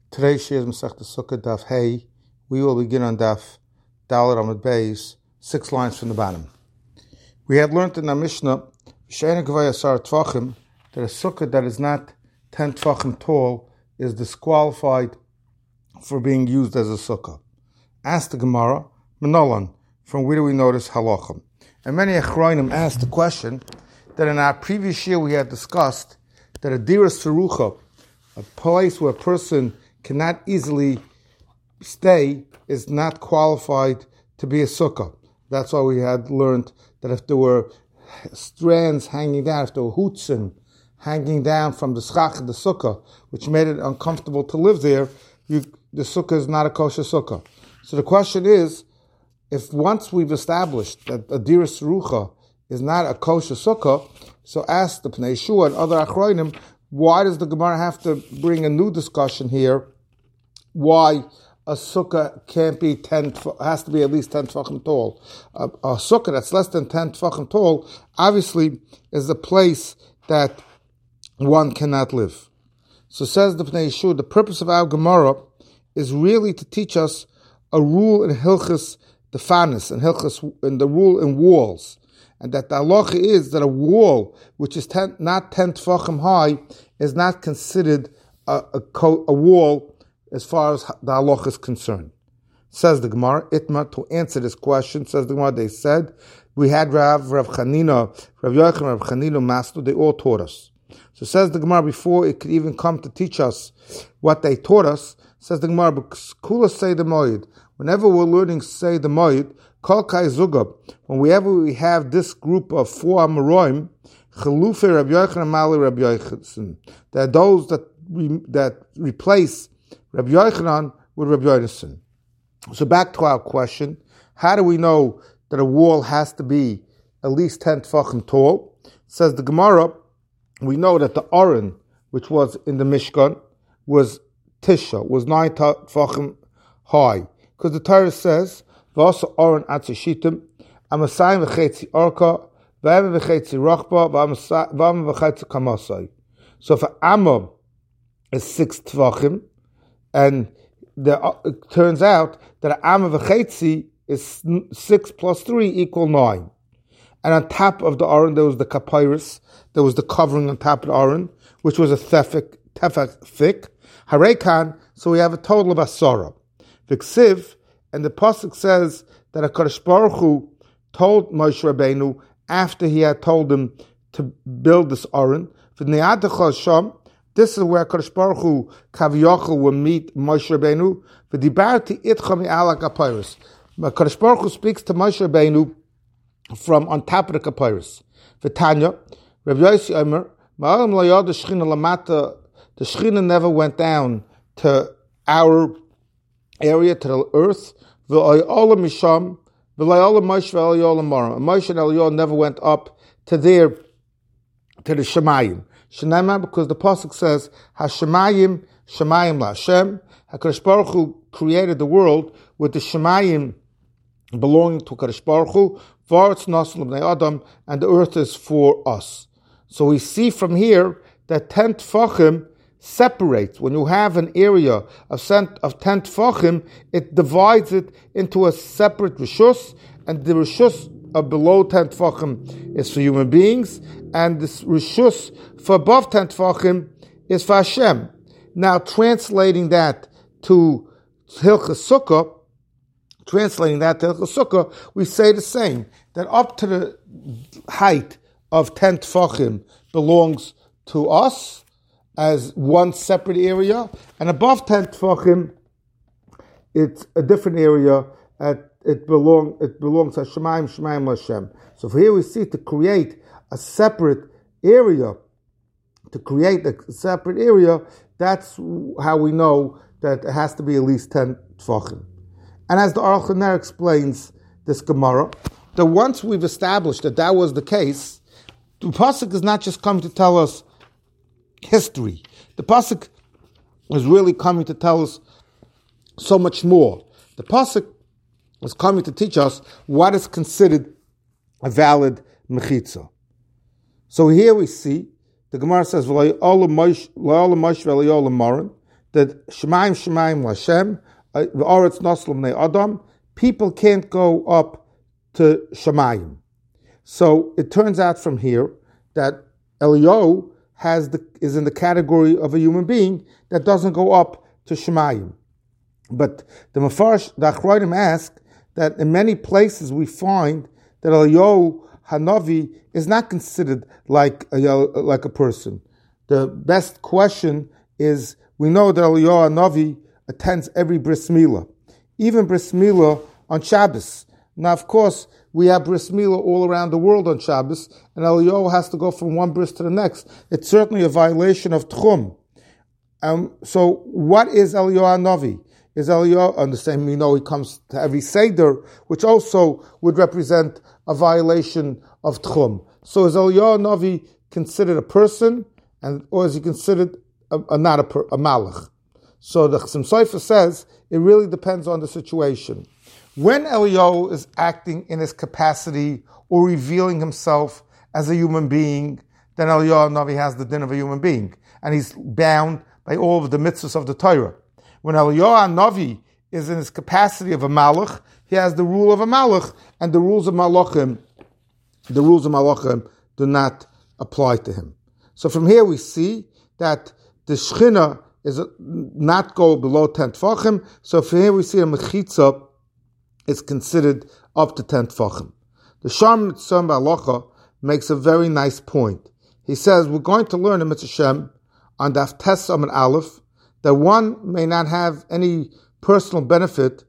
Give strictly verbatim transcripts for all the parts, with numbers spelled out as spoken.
Today's shir is Masechta Sukkah Daf Hey. We will begin on Daf Dalet Amud Beis, six lines from the bottom. We had learned in our Mishnah She'ein Gevaya Asar Tvachim that a sukkah that is not ten tvachim tall is disqualified for being used as a sukkah. Ask the Gemara, Menolan, from where do we notice halachim? And many Achronim asked the question that in our previous year we had discussed that a dira serucha, a place where a person cannot easily stay, is not qualified to be a sukkah. That's why we had learned that if there were strands hanging down, if there were hutzim hanging down from the schach of the sukkah, which made it uncomfortable to live there, you, the sukkah is not a kosher sukkah. So the question is, if once we've established that a dira serucha is not a kosher sukkah, so ask the Pnei Shua and other Achronim, why does the Gemara have to bring a new discussion here? Why a sukkah can't be ten, has to be at least ten tefachim tall? A, a sukkah that's less than ten tefachim tall, obviously, is a place that one cannot live. So says the Pnei Shua, the purpose of our Gemara is really to teach us a rule in Hilchas Defanis, and Hilchas, and the rule in walls. And that the halacha is that a wall which is ten, not ten tefachim high is not considered a, a, a wall as far as the halacha is concerned. Says the Gemara, Itma, to answer this question, says the Gemara, they said, we had Rav, Rav Chanina, Rav Yochanan, Rav Chanina, Master, they all taught us. So says the Gemara, before it could even come to teach us what they taught us, says the Gemara, Kula say the Moed, whenever we're learning say the Moed, Kol Kai Zugab, whenever we have this group of four Amoraim, Chalufe Rabbi Yochanan Mali Rabbi Yochanan, that are those that re, that replace Rabbi Yochanan with Rabbi Yochanan. So back to our question, how do we know that a wall has to be at least ten tefachim tall? Says the Gemara, we know that the Aron, which was in the Mishkan, was Tisha, was nine tefachim high, because the Torah says, V'asa Aron atzishitim, amasayim v'chetzi orka, v'em v'chetzi rochba, v'em v'chetzi kamasai. So if an amma is six tvachim, and the, uh, it turns out that an amma v'chetzi is six plus three equal nine. And on top of the Aron there was the kapyrus, there was the covering on top of the Aron, which was a tefek, tefek thick. Harekan, so we have a total of asara. V'ksiv, and the pasuk says that HaKadosh Baruch Hu told Moshe Rabbeinu after he had told him to build this Aron. This is where HaKadosh Baruch Hu Kaviyachal will meet Moshe Rabbeinu. V'dibarti itcha mi'ala kapyrus. HaKadosh Baruch Hu speaks to Moshe Rabbeinu from on top of the kapyrus. V'tanya, Rabbi Yossi Omer, ma'alam lo yad Shechina lamata. The Shechina never went down to our area, to the earth. V'ayola misham, v'ayola Moshe v'ayola Mara. Moshe and Eliyahu never went up to their, to the Shemayim. Shenema, because the pasuk says, HaShemayim, Shemayim LaHashem. HaKadosh Baruch Hu created the world with the Shemayim belonging to HaKadosh Baruch Hu, V'aretz Nasan L'bnei Adam, and the earth is for us. So we see from here that ten tefachim separates. When you have an area of cent, of ten tefachim, it divides it into a separate rishus, and the rishus of below ten tefachim is for human beings, and this rishus for above ten tefachim is for Hashem. Now, translating that to Hilchas Sukkah, translating that to Hilchas Sukkah, we say the same, that up to the height of ten tefachim belongs to us, as one separate area, and above ten tefachim, it's a different area. At, it belong it belongs to Shemayim, Shemayim Hashem. So for here we see to create a separate area, to create a separate area. That's how we know that it has to be at least ten tefachim. And as the Aruch LaNer explains this Gemara, that once we've established that that was the case, the pasuk is not just coming to tell us history. The pasuk is really coming to tell us so much more. The pasuk is coming to teach us what is considered a valid mechitza. So here we see the Gemara says, that Shemaim Shemaim Lashem, V'aretz Nosel Bnei Adam, people can't go up to Shemayim. So it turns out from here that Eliyahu has the, is in the category of a human being that doesn't go up to Shemayim. But the Mefarsh, the Achronim ask that in many places we find that Eliyahu Hanavi is not considered like a, like a person. The best question is, we know that Eliyahu Hanavi attends every bris milah, even bris milah on Shabbos. Now, of course, we have bris milah all around the world on Shabbos, and Eliyahu has to go from one bris to the next. It's certainly a violation of Tchum. Um, so, what is Eliyahu Hanavi? Is Eliyahu, on the same, we know he comes to every Seder, which also would represent a violation of Tchum. So, is Eliyahu Hanavi considered a person, and or is he considered a, a not a, per, a malach? So the Chasim Sofer says it really depends on the situation. When Eliyahu is acting in his capacity or revealing himself as a human being, then Eliyahu Hanavi has the din of a human being, and he's bound by all of the mitzvahs of the Torah. When Eliyahu Hanavi is in his capacity of a malach, he has the rule of a malach, and the rules of malachim, the rules of malachim do not apply to him. So from here we see that the Shechina is not go below ten tefachim. So for here we see a mechitza is considered up to ten tefachim. The Sharm Mitzvah Halacha makes a very nice point. He says we're going to learn in Mitzvah Shem on Daf Tes Amud Aleph that one may not have any personal benefit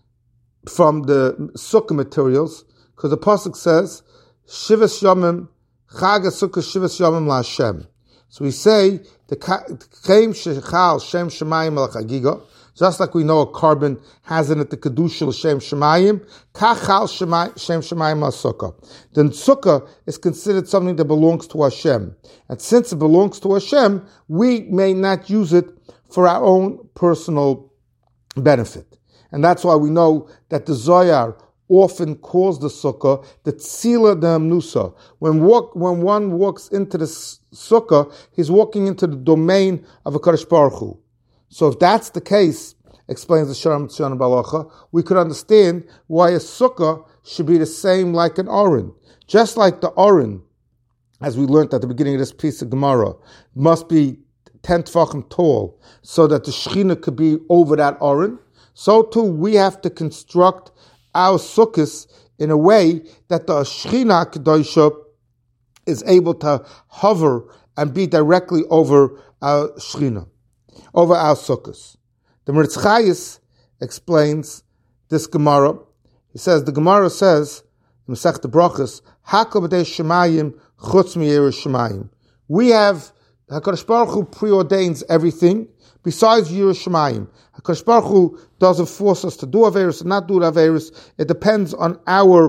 from the sukkah materials, because the pasuk says Shivas Yomim Chag HaSukkah Shivas Yomim LaHashem. So we say the Kaim Shechal Shem Shemayim Al Chagiga, just like we know a carbon has in it the Kedusha Shem Shemayim, Kachal Shem Shemayim Al Sukkah. Then Sukkah is considered something that belongs to Hashem, and since it belongs to Hashem, we may not use it for our own personal benefit, and that's why we know that the Zohar often calls the sukkah the tzila de amnusa. When walk, when one walks into the sukkah, he's walking into the domain of a Kadosh Baruch Hu. So if that's the case, explains the Sharm Mitzvah Halacha, we could understand why a sukkah should be the same like an aron. Just like the aron, as we learned at the beginning of this piece of Gemara, must be ten tefachim tall, so that the Shechina could be over that aron. So too, we have to construct our sukkahs in a way that the Shechina Kedosha is able to hover and be directly over our Shechina, over our sukkahs. The Meretz Chayes explains this Gemara. He says, the Gemara says, in Masechet Brachos, Hakol b'dei Shemayim chutz mi'eres Shemayim. We have, HaKadosh Baruch Hu preordains everything besides Yiras Shemayim. HaKadosh Baruch Hu doesn't force us to do Averis and not do Averis. It depends on our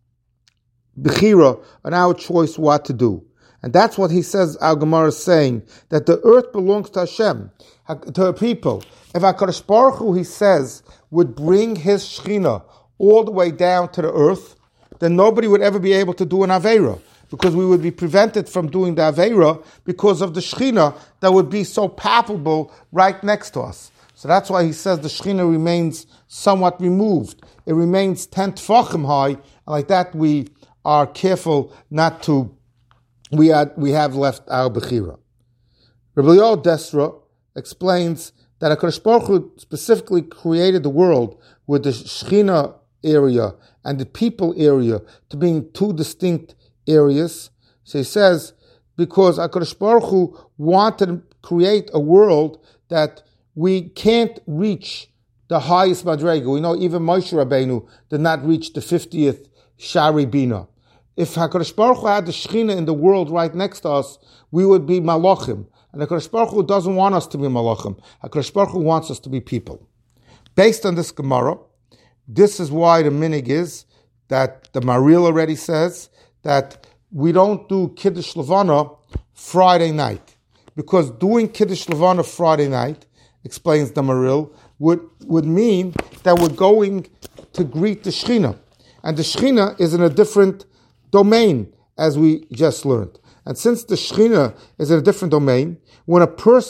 Bechira, on our choice what to do. And that's what he says, our Gemara is saying, that the earth belongs to Hashem, to her people. If HaKadosh Baruch Hu, he says, would bring his Shechina all the way down to the earth, then nobody would ever be able to do an Aveira, because we would be prevented from doing the Aveira because of the Shechina that would be so palpable right next to us. So that's why he says the Shechina remains somewhat removed. It remains ten tefachim high, and like that we are careful not to, we are, we have left our Bechira. Rabbi Yoel Desra explains that HaKadosh Baruch Hu specifically created the world with the Shechina area and the people area to being two distinct areas. So he says, because HaKadosh Baruch Hu wanted to create a world that we can't reach the highest Madrega. We know even Moshe Rabbeinu did not reach the fiftieth Shari Bina. If HaKadosh Baruch Hu had the Shechina in the world right next to us, we would be Malachim. And HaKadosh Baruch Hu doesn't want us to be Malachim. HaKadosh Baruch Hu wants us to be people. Based on this Gemara, this is why the minig is that the Maril already says that we don't do Kiddush Levana Friday night. Because doing Kiddush Levana Friday night, explains the Maril, would, would mean that we're going to greet the Shechina. And the Shechina is in a different domain, as we just learned. And since the Shechina is in a different domain, when a person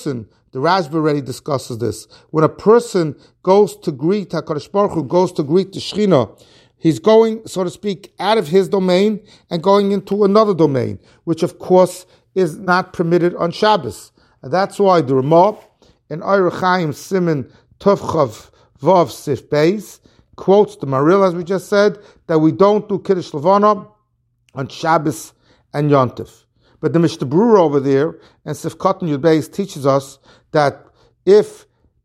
The Rashba already discusses this. When a person goes to greet HaKadosh Baruch Hu, goes to greet the Shekhinah, he's going, so to speak, out of his domain and going into another domain, which of course is not permitted on Shabbos. And that's why the Ramah in Orach Chaim Siman Tovchav Vav Sif Beis quotes the Maril, as we just said, that we don't do Kiddush Levana on Shabbos and Yontif. But the Mishnah Berurah over there and Sifkat Yud Beis teaches us that if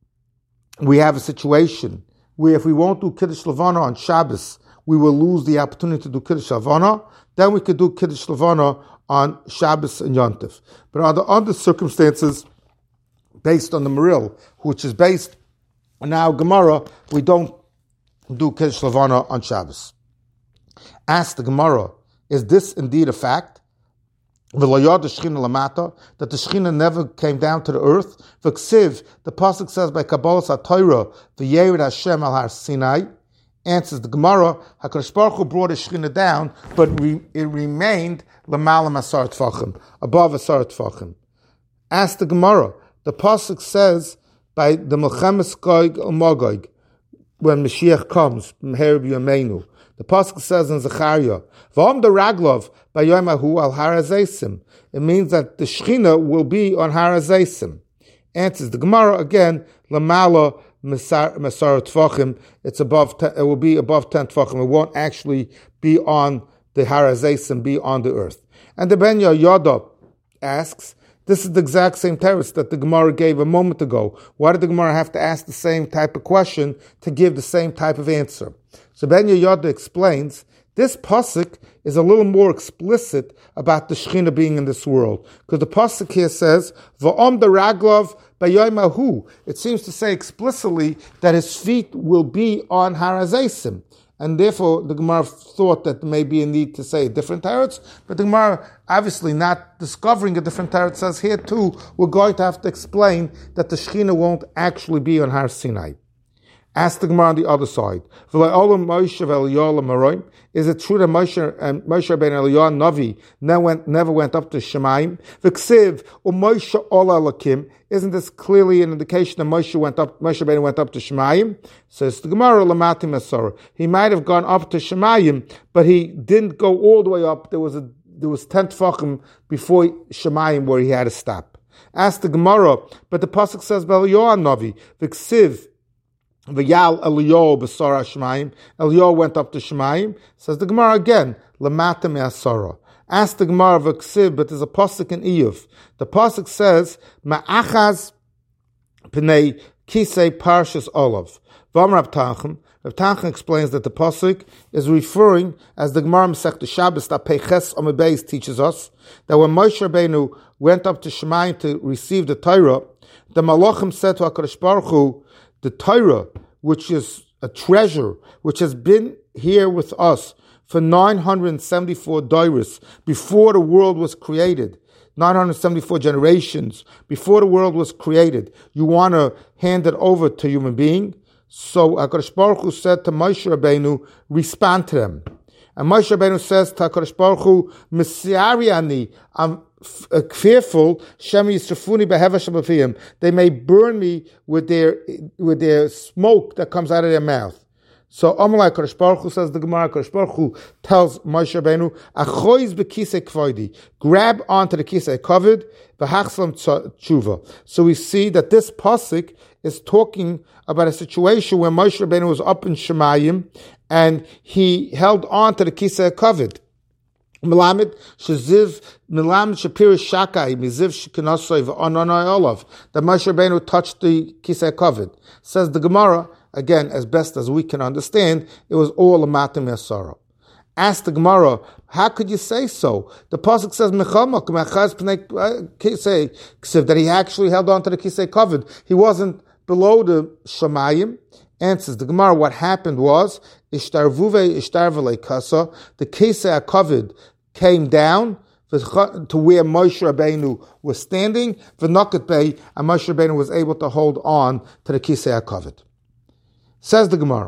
we have a situation where if we won't do Kiddush Levana on Shabbos, we will lose the opportunity to do Kiddush Levana, then we could do Kiddush Levana on Shabbos and Yontif. But under other circumstances, based on the Maril, which is based on our Gemara, we don't do Kiddush Levana on Shabbos. Ask the Gemara, is this indeed a fact? That the Shekhinah never came down to the earth. The pasuk says by Kabbalas HaTorah, "V'yered Hashem al Har Sinai." Answers the Gemara, HaKadosh Baruch Hu brought the Shekhinah down, but re, it remained l'mala asar tfachim, above asar tfachim. Ask the Gemara, the pasuk says by the Melchemes Gog and Magog, when Mashiach comes, Meher B'Yameinu. The pasuk says in Zechariah, "V'am the Raglov by Yomahu al Har Hazeisim." It means that the Shekhinah will be on Har Hazeisim. Answers the Gemara again, Lamala Masar Tfachim. It's above. It will be above ten Tfachim. It won't actually be on the Har Hazeisim, be on the earth. And the Ben Yoda asks, this is the exact same teretz that the Gemara gave a moment ago. Why did the Gemara have to ask the same type of question to give the same type of answer? So Ben Yoda explains, this pasuk is a little more explicit about the Shekhinah being in this world. Because the pasuk here says, V'om the Raglov b'yomahu. It seems to say explicitly that his feet will be on Har Hazeisim. And therefore, the Gemara thought that there may be a need to say different teretz, but the Gemara, obviously not discovering a different teretz, says here too, we're going to have to explain that the Shekhinah won't actually be on Har Sinai. Ask the Gemara on the other side. Is it true that Moshe and Moshe ben Eliyah Navi never went, never went up to Shemaim? Isn't this clearly an indication that Moshe went up? Moshe ben went up to Shemaim. Says the Gemara, Lamati Masor. He might have gone up to Shemaim, but he didn't go all the way up. There was a there was ten tefachim before Shemaim where he had to stop. Ask the Gemara, but the pasuk says Eliyah Navi v'ksiv. V'yal Eliyahu b'sara Shemaim. Eliyahu went up to Shemaim. Says the Gemara again, Lamata me'asara. Ask the Gemara v'ksiv, but there's a pasuk in Iyuv. The pasuk says, Ma'achaz p'nei kisei parshas olav. V'am Rav Tachem. Rav Tachem explains that the pasuk is referring, as the Gemara Masechta Shabbos that Peiches Amud Beis teaches us, that when Moshe Rabbeinu went up to Shemaim to receive the Torah, the Malachim said to HaKadosh Baruch Hu, the Torah, which is a treasure, which has been here with us for nine hundred seventy-four doiros, before the world was created, nine hundred seventy-four generations, before the world was created, you want to hand it over to a human being? So HaKadosh Baruch Hu said to Moshe Rabbeinu, respond to them. And Moshe Rabbeinu says to HaKadosh Baruch Hu, Mesiari ani, I'm fearful, Shem Yisrafuni behevash b'fiyim. They may burn me with their with their smoke that comes out of their mouth. So Amalai Kodesh Baruch Hu says the Gemara, Kodesh Baruch Hu tells Moshe Rabbeinu, Achoiz b'kisei kvoidi, grab onto the kisei covered, v'hachslam tshuva. So we see that this pasuk is talking about a situation where Moshe Rabbeinu was up in Shemayim and he held on to the kisei covered. Melamed sheziv melamed shapir shakai miziv shekinasoy v'ononoi olav. That Moshe Rabbeinu touched the kisei covered. Says the Gemara, again, as best as we can understand, it was all a matam yasara. Ask the Gemara, how could you say so? The pasuk says mechamak mechaz pnei kisei ksiv, that he actually held on to the kisei covered. He wasn't below the Shemayim. Answers the Gemara, what happened was ishtarvuve ishtarvele kasa, the kisei covered came down to where Moshe Rabbeinu was standing, v'noket bei, and Moshe Rabbeinu was able to hold on to the kisei covered. Says the Gemara,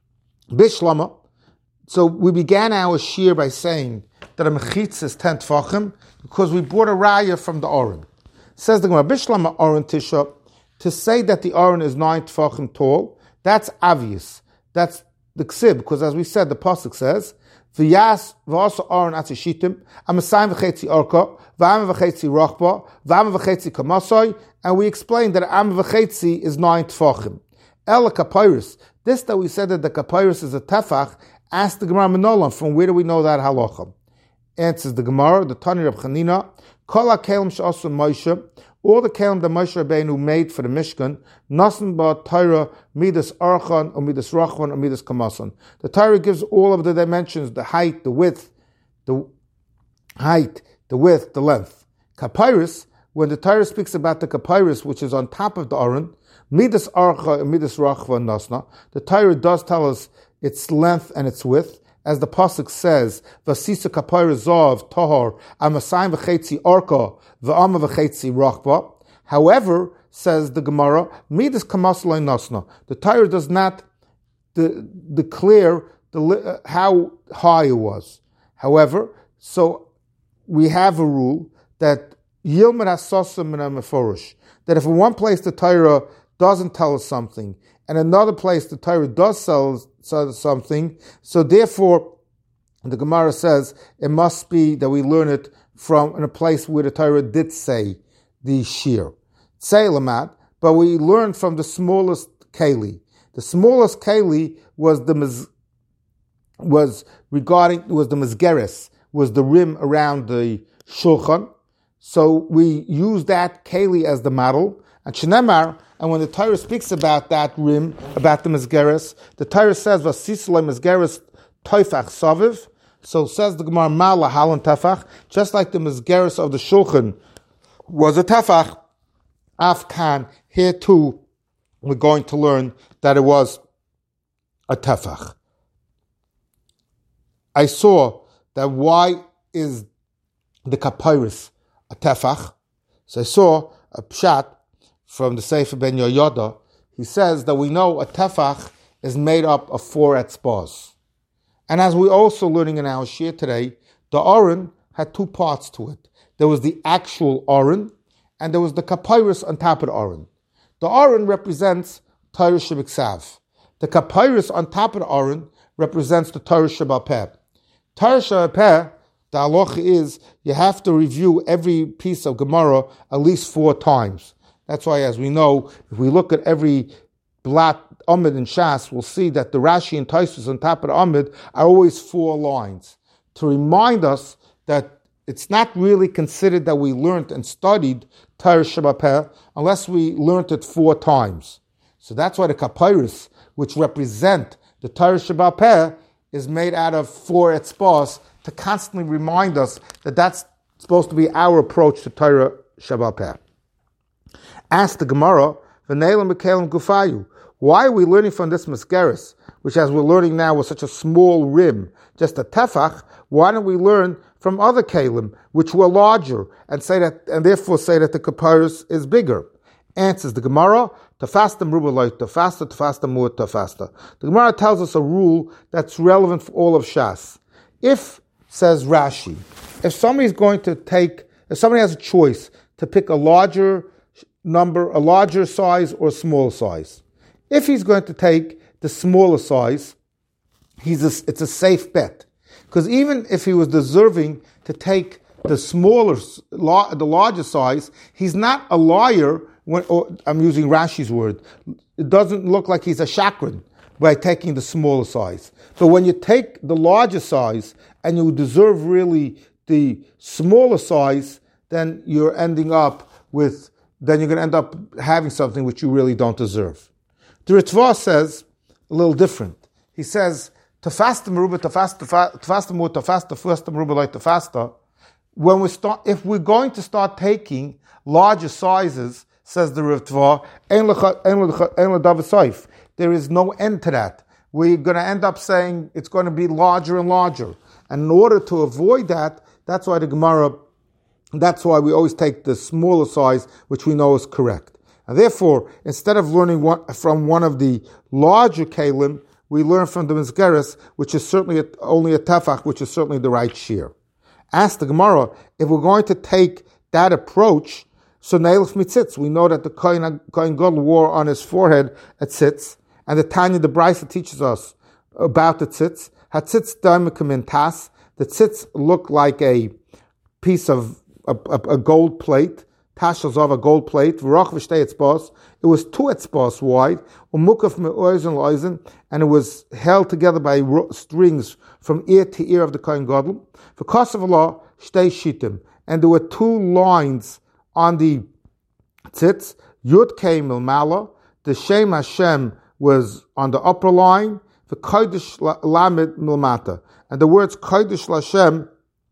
Bishlama. So we began our shir by saying that a mechitz is ten tefachim because we brought a raya from the Oren. Says the Gemara, Bishlama Oren Tisha to say that the Aron is nine tefachim tall, that's obvious. That's the ksib, because as we said, the pasuk says, "V'yas v'asa Aron atzishitim, amasayim v'chetzi orka, v'am v'chetzi rochba, v'am v'chetzi kamasai," and we explained that am v'chetzi is nine tefachim. El kapyrus. This that we said that the kapyrus is a tefach. Ask the Gemara Menolam, from where do we know that halacha? Answers the Gemara, the Tani Reb Chanina, Kol HaKelim she'asu Moshe, all the kelim that Moshe Rabbeinu made for the Mishkan, Nasan ba Torah midas archan or midas rachvan or midas kamasan. The Torah gives all of the dimensions: the height, the width, the height, the width, the length. Kapyrus, when the Torah speaks about the kapyrus, which is on top of the Aron, midas archa and midas rachvan nasna, the Torah does tell us its length and its width. As the pasuk says, "Vasisa kapyrus zav tahor amasayim v'chetzi arka v'ama v'chetzi rachba." However, says the Gemara, midas kamaslay nasna. The Torah does not de- declare the, uh, how high it was. However, so we have a rule that yilmer hasosim min meforish, that if in one place the Torah doesn't tell us something, and another place the Torah does tell us something, so therefore the Gemara says it must be that we learn it from in a place where the Torah did say the shir. Say lamat, but we learned from the smallest keli. The smallest keli was the mez, was regarding was the mezgeres, was the rim around the shulchan. So we use that keli as the model. And Shenemar, and when the Torah speaks about that rim, about the mezgeres, the Torah says vasislei mezgeres toifach saviv. So says the Gemara Mala Halan Tefach, just like the mezgeres of the shulchan was a tefach. Afkan, here too, we're going to learn that it was a tefach. I saw that why is the kapyrus a tefach? So I saw a pshat from the Sefer Ben Yoyada. He says that we know a tefach is made up of four etzbahs. And as we're also learning in our shir today, the Aron had two parts to it. There was the actual Aron, and there was the kapyrus on top of the Aron. The Aron represents Torah Shebiksav. The kapyrus on top of the Aron represents the Torah Shebal Peh. Torah Shebal Peh, the halacha is you have to review every piece of Gemara at least four times. That's why, as we know, if we look at every blat Amid and Shas, we'll see that the Rashi and Tosfos on top of the Amid are always four lines to remind us that it's not really considered that we learned and studied Torah Shebal Peh unless we learned it four times. So that's why the kapyrus, which represent the Torah Shebal Peh, is made out of four etzbahs to constantly remind us that that's supposed to be our approach to Torah Shebal Peh. Ask the Gemara, V'neilim b'kelim gufayu. Why are we learning from this Masgeris, which as we're learning now was such a small rim, just a tefach? Why don't we learn from other kelim, which were larger, and say that, and therefore say that the kapyrus is bigger? Answers the Gemara, Tafasta Meruba Loy Tafasta, Tafasta Mu'at Tafasta. The Gemara tells us a rule that's relevant for all of Shas. If, says Rashi, if somebody's going to take, if somebody has a choice to pick a larger number, a larger size or a smaller size, if he's going to take the smaller size, he's a, it's a safe bet. Because even if he was deserving to take the smaller, the larger size, he's not a liar. When, or I'm using Rashi's word. It doesn't look like he's a shakran by taking the smaller size. But when you take the larger size and you deserve really the smaller size, then you're ending up with, then you're going to end up having something which you really don't deserve. The Ritva says a little different. He says, Tafasta meruba, tafasta, tafasta mu, tafasta, tafasta meruba like tafasta. When we start, if we're going to start taking larger sizes, says the Ritva, there is no end to that. We're going to end up saying it's going to be larger and larger. And in order to avoid that, that's why the Gemara, that's why we always take the smaller size, which we know is correct. And therefore, instead of learning one, from one of the larger kalim, we learn from the Mizgeres, which is certainly a, only a tefach, which is certainly the right shear. Ask the Gemara, if we're going to take that approach, So Neilf mitzitz, we know that the Kohen, Kohen Gadol wore on his forehead a tzitz, and the Tanya, the Brisa teaches us about the tzitz. Hatzitz daimikum in tas. The tzitz looked like a piece of a, a, a gold plate. Tashels of a gold plate. V'roch v'shtei etzbos. It was two etzbos wide. Umukaf me'oizen loizen, and it was held together by strings from ear to ear of the Kohen Gadol. Because of Allah, shtei shitim, and there were two lines on the tzitz. Yud Kei Milmala. The Shem Hashem was on the upper line. The Kodesh Lamed Milmata, and the words Kodesh Lashem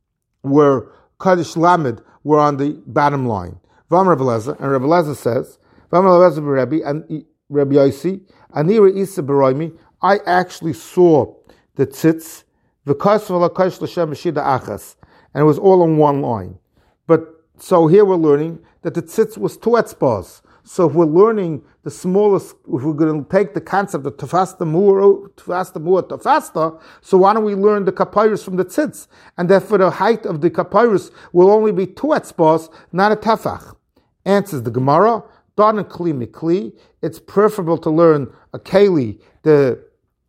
were Kodesh Lamed were on the bottom line. Vam Rebbe Lezer, and Rebbe Lezer says, Vam Rebbe Lezer Rebbe and Rebbe Yossi, Anira Isa Beroimi. I actually saw the tzitz, the Kodesh Lashem Meshida Achas, and it was all on one line. But so here we're learning that the tzitz was two etzbas. So if we're learning the smallest, if we're going to take the concept of tafasta mu'or, tafasta mu'or, tafasta, so why don't we learn the kapyrus from the tzitz? And therefore the height of the kapyrus will only be two etzbas, not a tefach. Answers the Gemara, dan kli mikli, it's preferable to learn a keli, the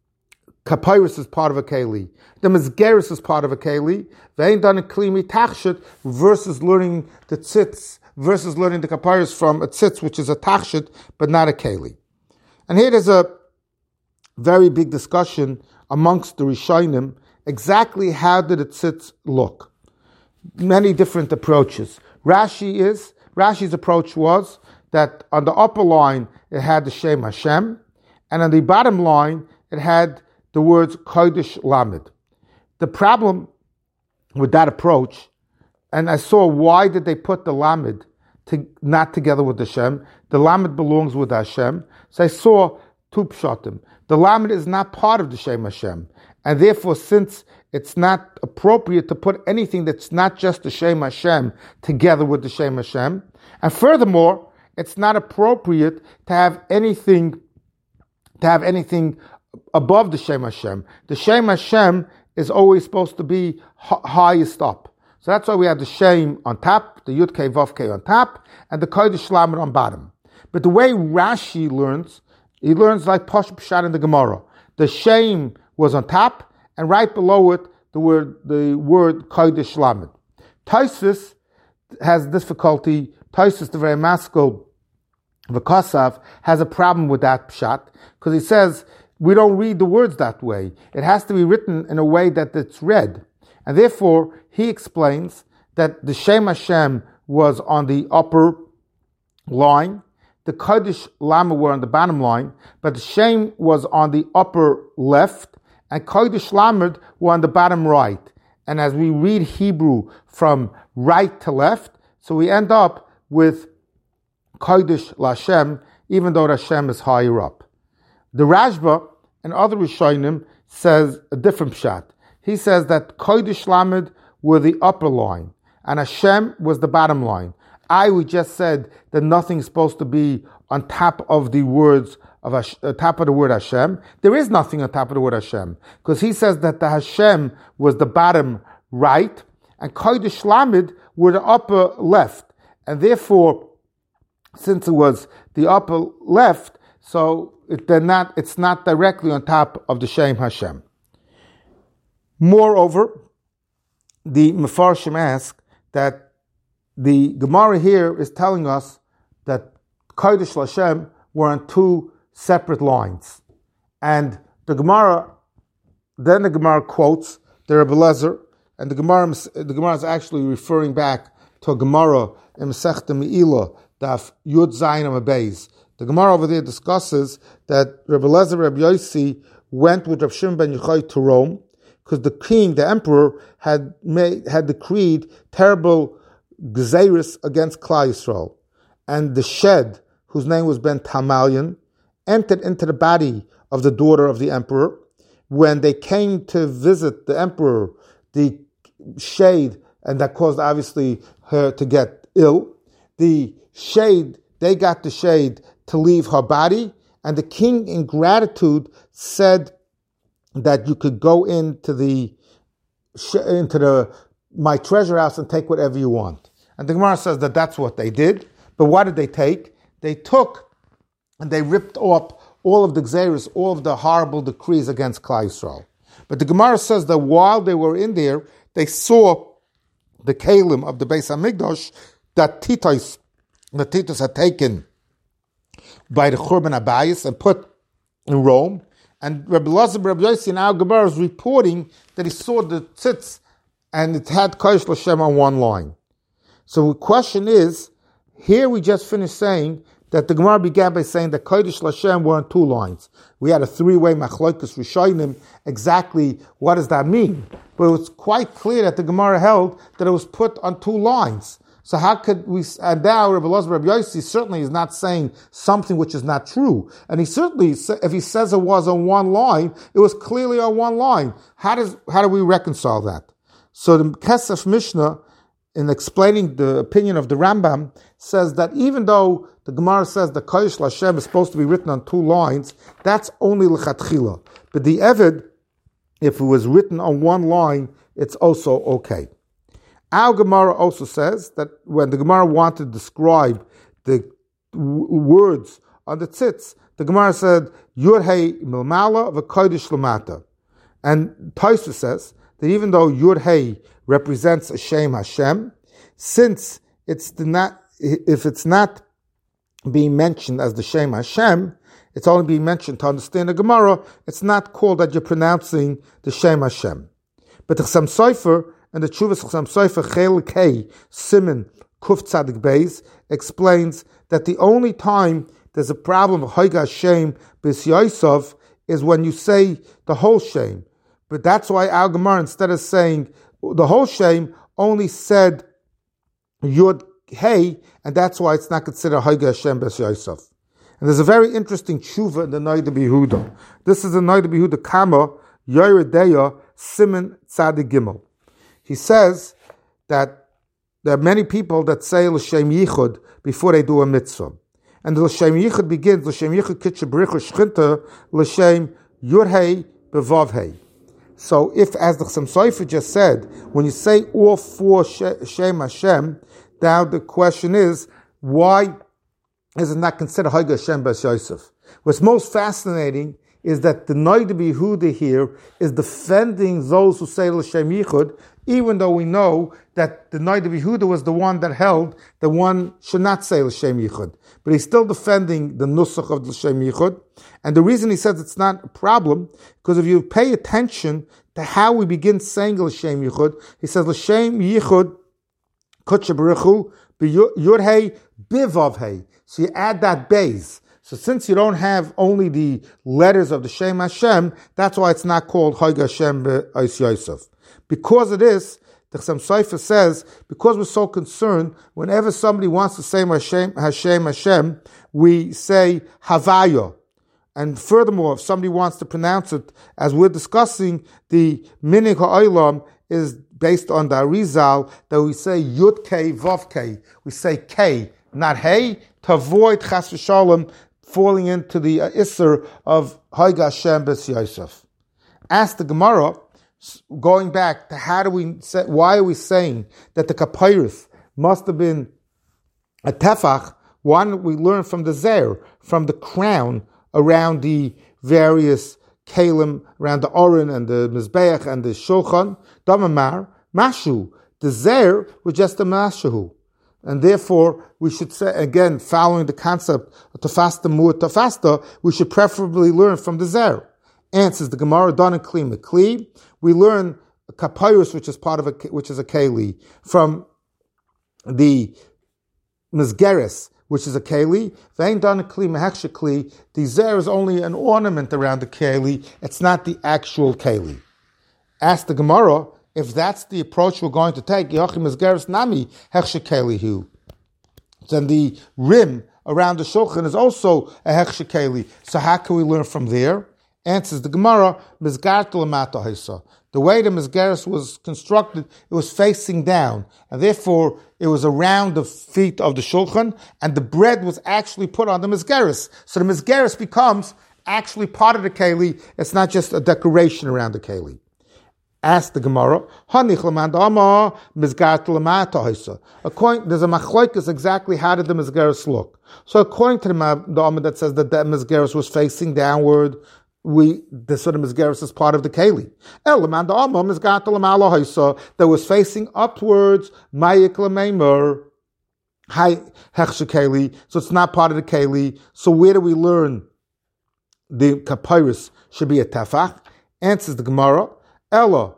kapyrus is part of a keli, the mezgeris is part of a keli, vein dan kli mitachshit, versus learning the tzitz, versus learning the kapyrus from a tzitz, which is a tachshit, but not a keli. And here there's a very big discussion amongst the Rishonim, exactly how did the tzitz look? Many different approaches. Rashi is, Rashi's approach was that on the upper line it had the Shem Hashem, and on the bottom line it had the words Kodesh Lamed. The problem with that approach, and I saw why did they put the Lamed to, not together with the Shem. The Lamed belongs with Hashem. So I saw two pshatim. The Lamed is not part of the Shem Hashem. And therefore, since it's not appropriate to put anything that's not just the Shem Hashem together with the Shem Hashem. And furthermore, it's not appropriate to have anything, to have anything above the Shem Hashem. The Shem Hashem is always supposed to be highest up. So that's why we have the Shem on top, the Yud Kei Vav Kei on top, and the Kodesh Lamed on bottom. But the way Rashi learns, he learns like Posh Pshat in the Gemara. The Shem was on top, and right below it, the word the word Kodesh Lamed. Tosfos has difficulty. Tosfos, the very maskil, V'Kosav, has a problem with that Pshat, because he says, we don't read the words that way. It has to be written in a way that it's read. And therefore, he explains that the Shem Hashem was on the upper line, the Kodesh Lamed were on the bottom line, but the Shem was on the upper left, and Kodesh Lamed were on the bottom right. And as we read Hebrew from right to left, so we end up with Kodesh Lashem, even though the Hashem is higher up. The Rashba and other Rishonim says a different pshat. He says that Kodesh Lamed were the upper line, and Hashem was the bottom line. I, we just said that nothing is supposed to be on top of the words of Hashem, uh, top of the word Hashem. There is nothing on top of the word Hashem, because he says that the Hashem was the bottom right, and Kodesh Lamed were the upper left, and therefore, since it was the upper left, so it, they're not, it's not directly on top of the Shem Hashem. Moreover, the Mefarshim ask that the Gemara here is telling us that Kodesh Lashem were on two separate lines. And the Gemara, then the Gemara quotes the Rebbe Lezer, and the Gemara, the Gemara is actually referring back to a Gemara in Masechta Me'ilah, Daf Yud Zayin Amabeis. The Gemara over there discusses that Rebbe Lezer, Rebbe Yossi went with Rav Shimon ben Yochai to Rome, because the king, the emperor, had made, had decreed terrible gzeiros against Klal Yisrael. And the shed, whose name was Ben Tamalion, entered into the body of the daughter of the emperor. When they came to visit the emperor, the shade, and that caused obviously her to get ill, the shade, they got the shade to leave her body, and the king in gratitude said that you could go into the into the my treasure house and take whatever you want. And the Gemara says that that's what they did. But what did they take? They took and they ripped off all of the gzeros, all of the horrible decrees against Klal Yisrael. But the Gemara says that while they were in there, they saw the kalim of the Beis HaMikdash that Titus, the Titus had taken by the Churban Abayis and put in Rome. And Rabbi Elazar Rabbi Yossi in our Gemara is reporting that he saw the tzitz and it had Kodesh L'Shem on one line. So the question is, here we just finished saying that the Gemara began by saying that Kodesh L'Shem were on two lines. We had a three-way machlokes rishonim. Exactly what does that mean? But it was quite clear that the Gemara held that it was put on two lines. So how could we, and now Rabbi Elazar Rabbi Yossi certainly is not saying something which is not true. And he certainly, if he says it was on one line, it was clearly on one line. How does, how do we reconcile that? So the Kesef Mishnah, in explaining the opinion of the Rambam, says that even though the Gemara says the Kodesh L'Shem is supposed to be written on two lines, that's only l'chatchila. But the Eved, if it was written on one line, it's also okay. Our Gemara also says that when the Gemara wanted to describe the w- words on the tzitz, the Gemara said, Yud Hei Milmala v'Kodesh Lamata. And Tosfos says that even though Yud Hei represents a Shem Hashem, since it's the not, if it's not being mentioned as the Shem Hashem, it's only being mentioned to understand the Gemara, it's not called that you're pronouncing the Shem Hashem. But the Chassam Sofer and the Tshuvas Chassam Sofer Chelik Hey Siman Kuf Tzadik Beis explains that the only time there's a problem of Hoiga Shem B'S Yosef is when you say the whole Shem. But that's why our Gemara, instead of saying the whole Shem, only said Yud Hey, and that's why it's not considered Hoiga Hashem B'S Yosef. And there's a very interesting tshuva in the Noida B'Yehuda. This is the Noida B'Yehuda Kama Yoredeya Siman Tzadik Gimel. He says that there are many people that say L'Shem Yichud before they do a mitzvah. And the L'Shem Yichud begins, L'Shem Yichud Kitche B'Richu Shchinta, L'Shem Yurhei B'Vavhei. So if, as the Chassam Sofer just said, when you say all four Shem Hashem, now the question is, why is it not considered Hoiga Hashem B'S Yosef? What's most fascinating is that the Noida B'Yehuda here is defending those who say L'Shem Yichud, even though we know that the Noida B'Yehuda was the one that held the one should not say L'Shem Yichud. But he's still defending the Nusach of L'Shem Yichud. And the reason he says it's not a problem, because if you pay attention to how we begin saying L'Shem Yichud, he says L'Shem Yichud Kutche B'Richu B'Yurhei B'Vavhei. So you add that base. So since you don't have only the letters of the Shem Hashem, that's why it's not called Hoiga Hashem B'S Yosef. Because of this, the Chassam Sofer says, because we're so concerned, whenever somebody wants to say Hashem, Hashem, Hashem, we say Havaya. And furthermore, if somebody wants to pronounce it, as we're discussing, the Minig HaOlam is based on the Arizal, that we say Yud Kei Vav Kei. We say Kei, not Hey, to avoid Chas v'Shalom falling into the uh, Isser of Hoiga Hashem B'S Yosef. Ask the Gemara, going back to how do we say, why are we saying that the Kapyrus must have been a Tefach? One, we learn from the Zer, from the crown around the various Kalim, around the Oren and the Mizbeach and the Shulchan, Damamar, Mashu. The Zer was just a Mashu. And therefore, we should say, again, following the concept of Tafasta Mu'at Tafasta, we should preferably learn from the Zer. Answers the Gemara, Don and Kli Mekli. We learn Kapyrus, which is part of a, which is a Keli, from the Mizgeres, which is a Keli. Vein Don and Kli Meheksha Kli. The Zer is only an ornament around the Keli. It's not the actual Keli. Ask the Gemara, if that's the approach we're going to take, Yochim Mizgeres Nami Heksha Keli. Then the rim around the Shulchan is also a Heksha Keli. So how can we learn from there? Answers the Gemara, Mizgartu Lamata Hisa. The way the Mizgeres was constructed, it was facing down, and therefore it was around the feet of the Shulchan, and the bread was actually put on the Mizgeres. So the Mizgeres becomes actually part of the Keli. It's not just a decoration around the Keli. Ask the Gemara, according, there's a machlokes exactly how did the Mizgeres look. So according to the Amma that says that the Mizgeres was facing downward, we the sort of Mizgeres is part of the Keli. That was facing upwards, so it's not part of the Keli. So where do we learn the Kapyrus should be a Tefach? Answers the Gemara, Ella,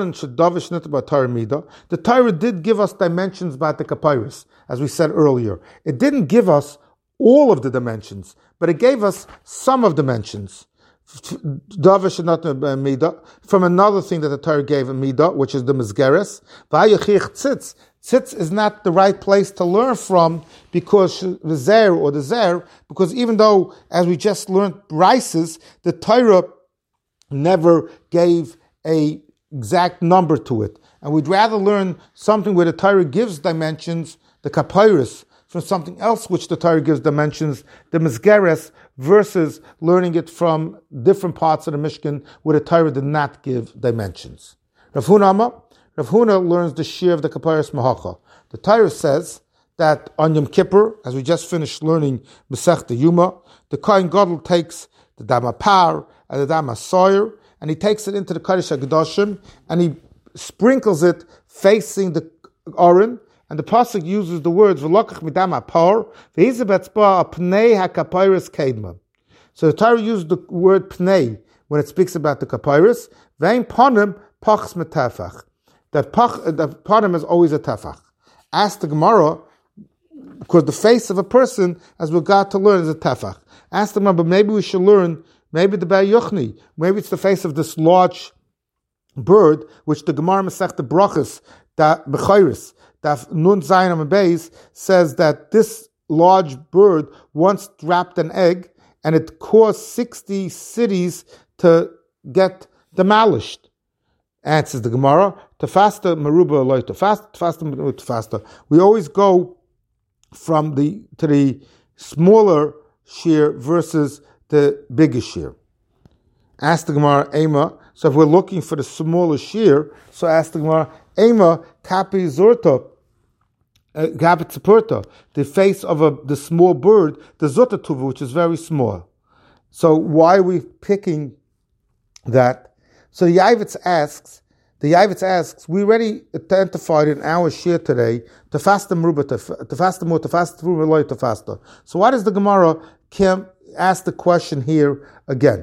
the Torah did give us dimensions about the Kapyrus, as we said earlier. It didn't give us all of the dimensions, but it gave us some of the dimensions. From another thing that the Torah gave a Midah, which is the Mizgeres. Tzitz. Tzitz is not the right place to learn from because the Zer or the Zer, because even though, as we just learned, rices, the Torah never gave a exact number to it. And we'd rather learn something where the Torah gives dimensions, the Kapyrus, from something else which the Torah gives dimensions, the Mizgeres, versus learning it from different parts of the Mishkan where the Torah did not give dimensions. Rav Huna, Rav Huna learns the Shir of the Kapyrus Mahacha. The Torah says that on Yom Kippur, as we just finished learning Masechta Yuma, the Kohen Gadol takes the Dama Par and the Dama Soyer, and he takes it into the Kodesh HaKadoshim, and he sprinkles it facing the Aron, and the pasuk uses the words "V'lokach midam apar v'hizabetzba pnei hakapyrus kedma." So the Torah used the word pnei when it speaks about the kapyrus. Vein panim pachs metafach. That pach, the panim is always a tefach. Ask the Gemara, because the face of a person, as we got to learn, is a tefach. Ask the Gemara, but maybe we should learn. Maybe the Bar Yochni. Maybe it's the face of this large bird, which the Gemara Masechta Brachos that Bechayris, that Nun Zayin Amud Beis, says that this large bird once dropped an egg and it caused sixty cities to get demolished. Answers the Gemara, Tefasta Meruba Eloi Tefasta, Tefasta Meruba Tefasta. We always go from the to the smaller shear versus the bigger shear. Ask the Gemara, Ema. So if we're looking for the smaller shear, so ask the Gemara, Ema kapi zorta, kapi tzipurta, the face of a the small bird, the zota tuva, which is very small. So why are we picking that? So the Yavitz asks, the Yavitz asks, we already identified in our shear today, tefasta meruba, tefasta more, tefasta meruba loy tefasta. So why does the Gemara Kim ask the question here again?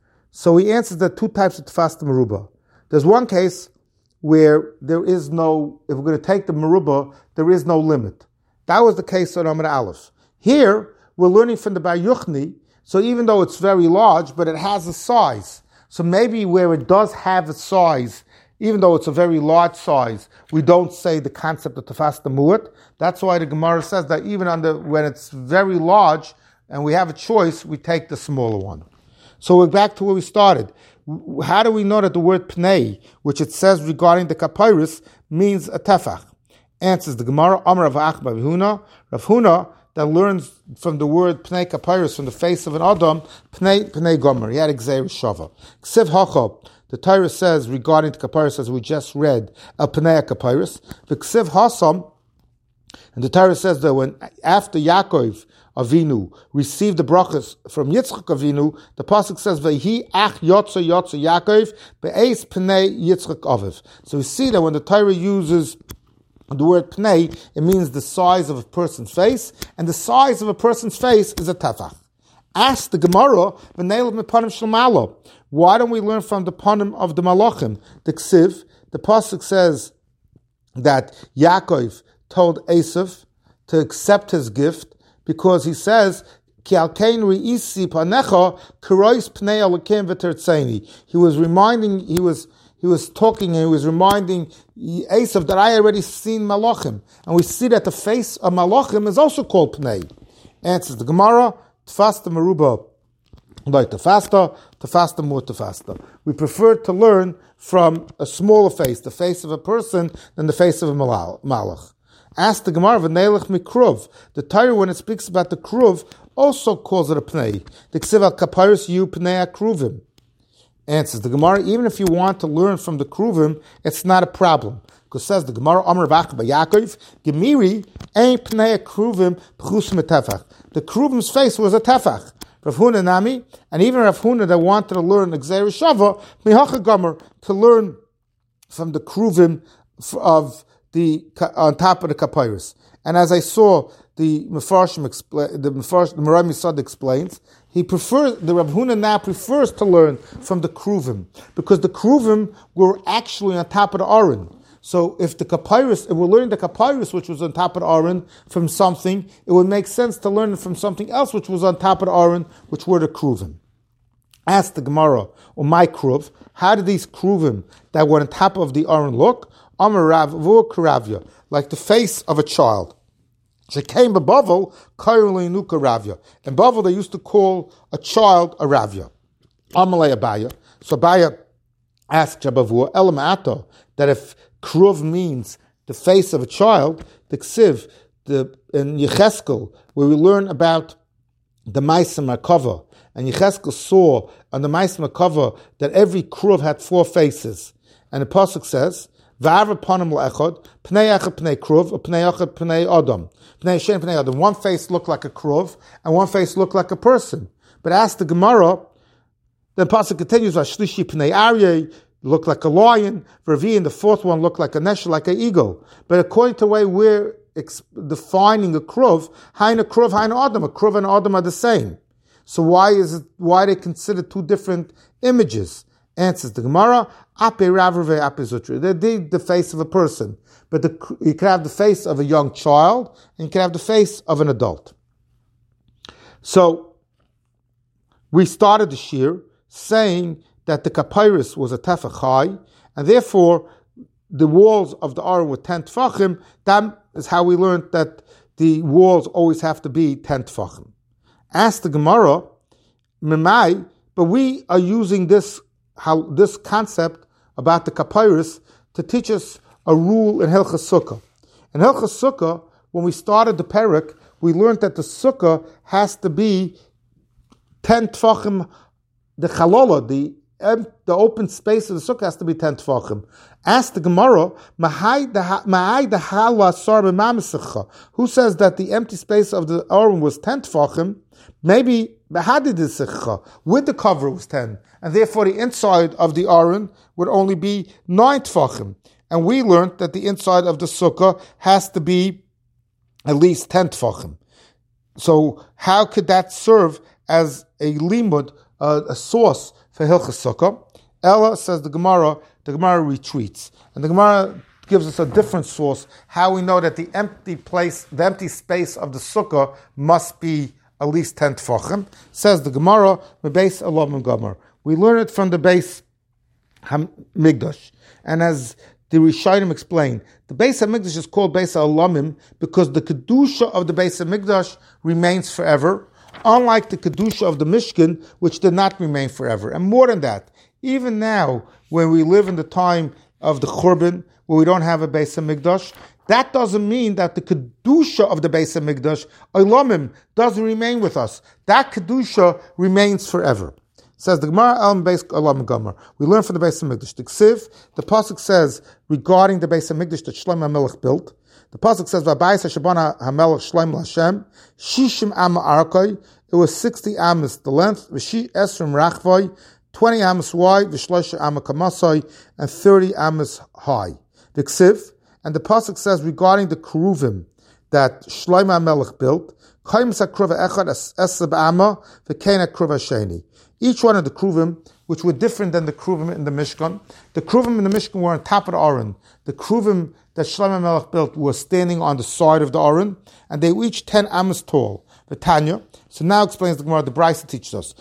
So he answers that two types of tefasta meruba. There's one case where there is no, if we're going to take the meruba, there is no limit. That was the case on Amud Aleph. Here, we're learning from the Bar Yochni, so even though it's very large, but it has a size. So maybe where it does have a size, even though it's a very large size, we don't say the concept of tefasta mu'at. That's why the Gemara says that even under when it's very large and we have a choice, we take the smaller one. So we're back to where we started. How do we know that the word pnei, which it says regarding the kapyrus, means a tefach? Answers the Gemara, Amar Rav Achba Rav Huna, Rav Huna, that learns from the word pnei kapyrus, from the face of an Adam, pnei, pnei gomer. He had a gzeir shava. Ksiv hacha, the Torah says regarding the kapyrus, as we just read, a pnei kapyrus. The ksiv hasam, and the Torah says that when, after Yaakov Avinu received the brachas from Yitzchak Avinu, the pasuk says, "V'hi ach yotza yotza Yaakov be'eis pnei Yitzchak Aviv." So we see that when the Torah uses the word pnei, it means the size of a person's face, and the size of a person's face is a tefach. Ask the Gemara, "V'neil mepanim shel malo." Why don't we learn from the panim of the malachim? The ksiv, the pasuk says that Yaakov told Esav to accept his gift, because he says, Ki alkein ri'isi panecha kurois pnei alakim v'tertzeini. He was reminding, he was he was talking, and he was reminding Esav that I already seen malachim, and we see that the face of malachim is also called pnei. Answers the Gemara, tefasta meruba like tefasta, tefasta more tefasta. We prefer to learn from a smaller face, the face of a person, than the face of a malach. Ask the Gemara, v'neilech mikruv. The Torah, when it speaks about the kruv, also calls it a pnei. The ksiv al kapyrus yu pnei akruvim. Answers the Gemara, even if you want to learn from the Kruvim, it's not a problem. Because says the Gemara, Amar Vach Yaakov, Gemiri, Ein Pnei Kruvim Pchusim Tefach. The Kruvim's face was a tefach. Rav Huna Nami, and even Rav Huna that wanted to learn Gzeir Shava, Mihacha Gomer, to learn from the Kruvim of the on top of the Kapyrus. And as I saw, the Mefarshim expla- the Mefarshim, the Merami Sad explains, he prefers, the Rav Huna now prefers to learn from the Kruvim, because the Kruvim were actually on top of the Aron. So if the Kapyrus, if we're learning the Kapyrus, which was on top of the Aron, from something, it would make sense to learn it from something else, which was on top of the Aron, which were the Kruvim. Ask the Gemara, or my Kruv, how did these Kruvim that were on top of the Aron look? Amar Rav Vu Karavya, like the face of a child. She came to Bavel, Kairli Nuka Ravya. In Bavel, they used to call a child a Ravya. Amalei Abaya. So Abaya asked Jabavua, Elamata, that if Kruv means the face of a child, the Ksiv, the, in Yecheskel, where we learn about the Maisa Makava, and Yecheskel saw on the Maisa Makava that every Kruv had four faces. And the Pasuk says, V'avra panim le'echad, pnei echad pnei kruv, or pnei echad pnei adam. Pnei shen pnei adam. One face looked like a kruv, and one face looked like a person. But as the Gemara, the pasuk continues, V'ashlishi pnei aryeh, looked like a lion. V'ravi, and the fourth one looked like a nesher, like an eagle. But according to the way we're ex- defining a kruv, hain a kruv, hain adam. A kruv and adam are the same. So why is it, why are they considered two different images? Answers the Gemara, Ape Ravrve Ape Zutra. They did the face of a person, but the, you can have the face of a young child, and you can have the face of an adult. So, we started the shir saying that the Kapyrus was a tefach high, and therefore the walls of the Aron were ten tefachim. That is how we learned that the walls always have to be ten tefachim. Ask the Gemara, Memai, but we are using this how this concept about the Kapyrus to teach us a rule in Hilchas Sukkah. In Hilchas Sukkah, when we started the Perek, we learned that the Sukkah has to be ten tefachim, the chalola, the, the open space of the Sukkah has to be ten tefachim. Ask the Gemara, who says that the empty space of the Aron was ten tefachim? Maybe with the cover was ten, and therefore the inside of the Aron would only be nine tefachim. And we learned that the inside of the sukkah has to be at least ten tefachim. So how could that serve as a limud, uh, a source for Hilchas Sukkah? Ella, says the Gemara, the Gemara retreats, and the Gemara gives us a different source how we know that the empty place, the empty space of the sukkah must be at least ten tefachim. Says the Gemara, Mebeis Elam Gomer. We learn it from the base Hamigdash. And as the Rishonim explain, the base Hamigdash is called Beis Elamim because the Kedusha of the base Hamigdash remains forever, unlike the Kedusha of the Mishkan, which did not remain forever. And more than that, even now, when we live in the time of the Churban, where we don't have a Beis Hamikdash, that doesn't mean that the Kedusha of the Beis Hamikdash, Elamim, doesn't remain with us. That Kedusha remains forever. Says the Gemara, Elam Beis Elam Gomer. We learn from the Beis Hamikdash. The Ksiv, the Pasuk says, regarding the Beis Hamikdash that Shlomo HaMelech built, the Pasuk says, V'abayis HaShabana HaMelech Shlomo Hashem, Shishim Amma Arkoi, it was sixty amos the length, V'shi Esrim Rachvoi, twenty amos wide, V'shlosha Amma Kamasoi, and thirty amos high. The Ksiv, and the Pasuk says regarding the Keruvim that Shlomo HaMelech built, each one of the Keruvim, which were different than the Keruvim in the Mishkan. The Keruvim in the Mishkan were on top of the Aron. The Keruvim that Shlomo HaMelech built were standing on the side of the Aron, and they were each ten amos tall. The Tanya. So now explains the Gemara, the Brisa teaches us.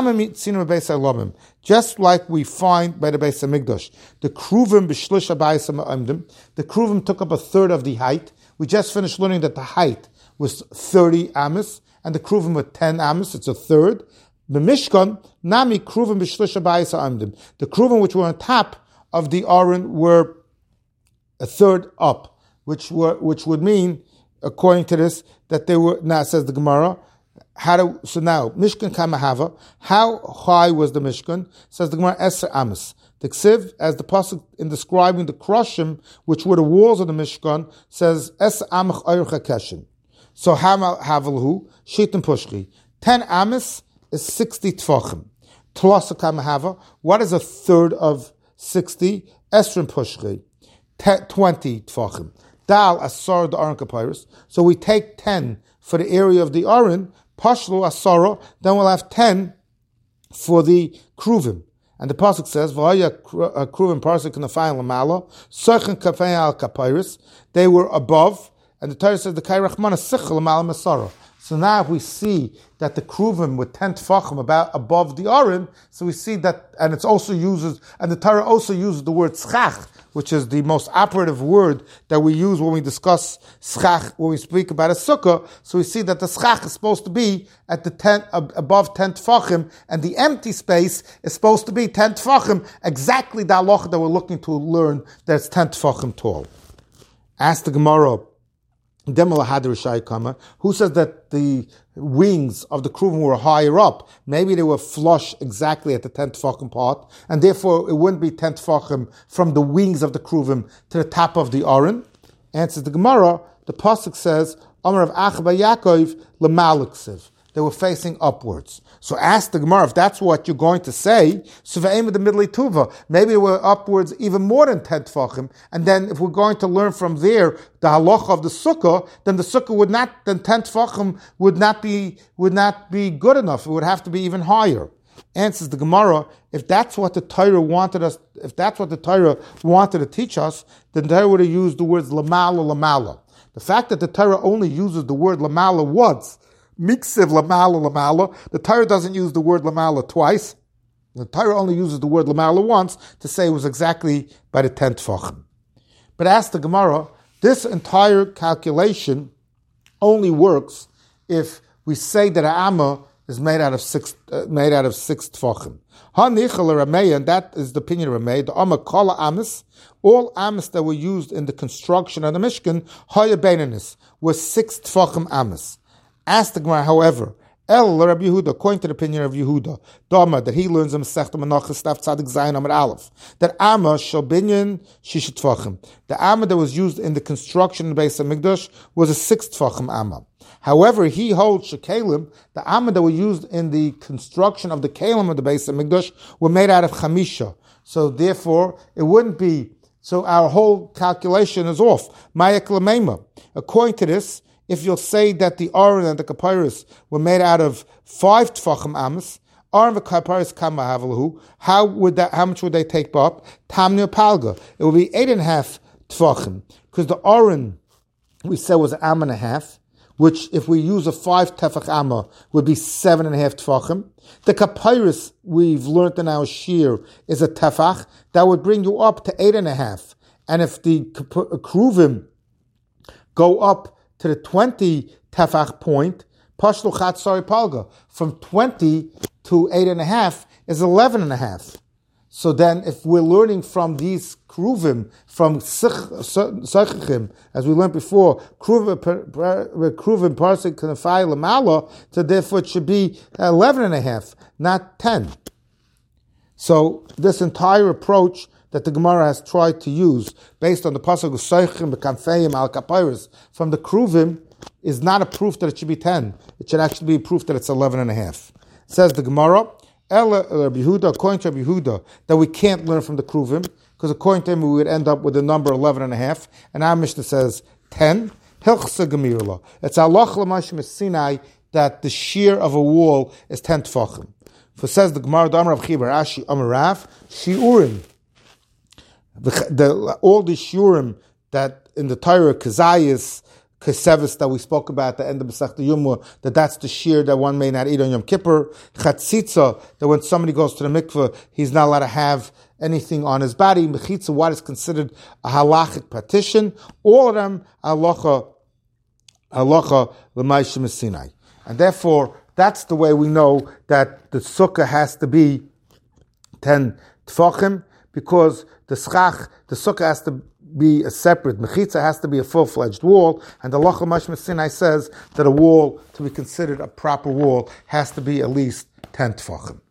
Just like we find by the Beis Hamikdash, the Keruvim b'shlish habayis ha'amdim, the Keruvim took up a third of the height. We just finished learning that the height was thirty amos, and the Keruvim were ten amos, it's a third. The Mishkan, Nami Keruvim b'shlish habayis ha'amdim. The Keruvim which were on top of the Aron were a third up, which were which would mean, according to this, that they were, now says the Gemara, how do, so now, Mishkan Kamahava, how high was the Mishkan? Says the Gemara, Eser Amas. The Ksiv, as the pasuk in describing the Kroshim, which were the walls of the Mishkan, says, Eser Amach Eircha Keshin. So how Havelhu, Shitim Pushchi. Ten Amas is sixty Tvachim. Tlasa Kamahava, what is a third of sixty? Esrim Pushchi. twenty Tvachim. Dal Asar the Aron Kapyrus. So we take ten for the area of the Aron, Pashlu Asara, then we'll have ten for the Kruvim. And the pasuk says, "V'haya Kruvim parsik nafayim lamala, sochen kafei al kapyrus." They were above, and the Torah says the kairachmana sichel lamala masara. So now we see that the Kruvim with ten tefachim about above the Aron. So we see that, and it's also uses, and the Torah also uses the word schach, which is the most operative word that we use when we discuss schach, when we speak about a sukkah. So we see that the schach is supposed to be at the ten, above ten tefachim, and the empty space is supposed to be ten tefachim, exactly the halacha that we're looking to learn, that it's ten tefachim tall. Ask the Gemara, who says that the wings of the Kruvim were higher up? Maybe they were flush exactly at the ten tefachim part, and therefore it wouldn't be ten tefachim from the wings of the Kruvim to the top of the Aron. Answers the Gemara, the pasuk says, Amar of Achba Yaakov Lemaliksiv. They were facing upwards. So ask the Gemara, if that's what you're going to say, so the middle tuva, maybe we're upwards even more than ten tefachim, and then if we're going to learn from there the halacha of the sukkah, then the sukkah would not, then ten tefachim would not be would not be good enough. It would have to be even higher. Answers the Gemara, if that's what the Torah wanted us, if that's what the Torah wanted to teach us, then the Torah would have used the words lamala lamala. The fact that the Torah only uses the word lamala once, Miksiv lamala lamala. The Torah doesn't use the word lamala twice. The Torah only uses the word lamala once to say it was exactly by the ten tefachim. But ask the Gemara, this entire calculation only works if we say that an amma is made out of six, uh, made out of six tefachim. Hanichal Rameya, and that is the opinion of Rameya. The amma kala amis, all amis that were used in the construction of the Mishkan, haya beinanis, was six tefachim amis. Ask the Gemara, however, El Rabbi Yehuda, according to the opinion of Yehuda, Dama, that he learns in Masechta Menachos Daf Tzadik Zayin Amud Aleph, that Amma shel binyan shisha tefachim. The Amma that was used in the construction of the Beis Hamikdash was a six tefachim Amma. However, he holds shekalim, the Amma that were used in the construction of the kalim of the Beis Hamikdash were made out of chamisha. So therefore, it wouldn't be. So our whole calculation is off. Maya Klamema. According to this, if you'll say that the Aron and the Kapyrus were made out of five tefachim amas, Aron and Kapyrus kama havalahu, how would that? How much would they take up? Tamnu palga. It would be eight and a half tefachim, because the Aron we said was an am and a half, which if we use a five tefach amma would be seven and a half tefachim. The Kapyrus we've learned in our shir is a tefach that would bring you up to eight and a half, and if the Kruvim go up to the twenty tefach point, Pashlu Chatzari Palga, from twenty to eight and a half is eleven and a half. So then, if we're learning from these Kruvim, from Sechachim, as we learned before, Kruvim Parsik Kanafai Lamala, so therefore it should be eleven and a half, not ten. So this entire approach that the Gemara has tried to use, based on the pasuk of Seichim, Bekanfeim, Al Kapyrus, from the Kruvim, is not a proof that it should be ten. It should actually be a proof that it's eleven and a half. Says the Gemara, Ela Rabbi Yehuda, according to Rabbi Yehuda, that we can't learn from the Kruvim, because according to him we would end up with the number eleven and a half, and our Mishnah says ten. Hilchsa Gemirla. It's Halach L'Mashim Sinai that the shear of a wall is ten tefachim. For says the Gemara, the Amar of Chibar Ashi Amarav, Shiurim. The, the, all the shiurim that in the Torah, Kazayas, Kesevis that we spoke about at the end of Masechta Yomah, that that's the shear that one may not eat on Yom Kippur. Chatzitza, that when somebody goes to the mikveh, he's not allowed to have anything on his body. Mechitza, what is considered a halachic partition. All of them, halacha, halacha l'mayshim Sinai. And therefore, that's the way we know that the sukkah has to be ten tefachim, because the schach, the sukkah has to be a separate. Mechitza has to be a full-fledged wall, and the Halacha Mashma Sinai says that a wall, to be considered a proper wall, has to be at least ten tefachim.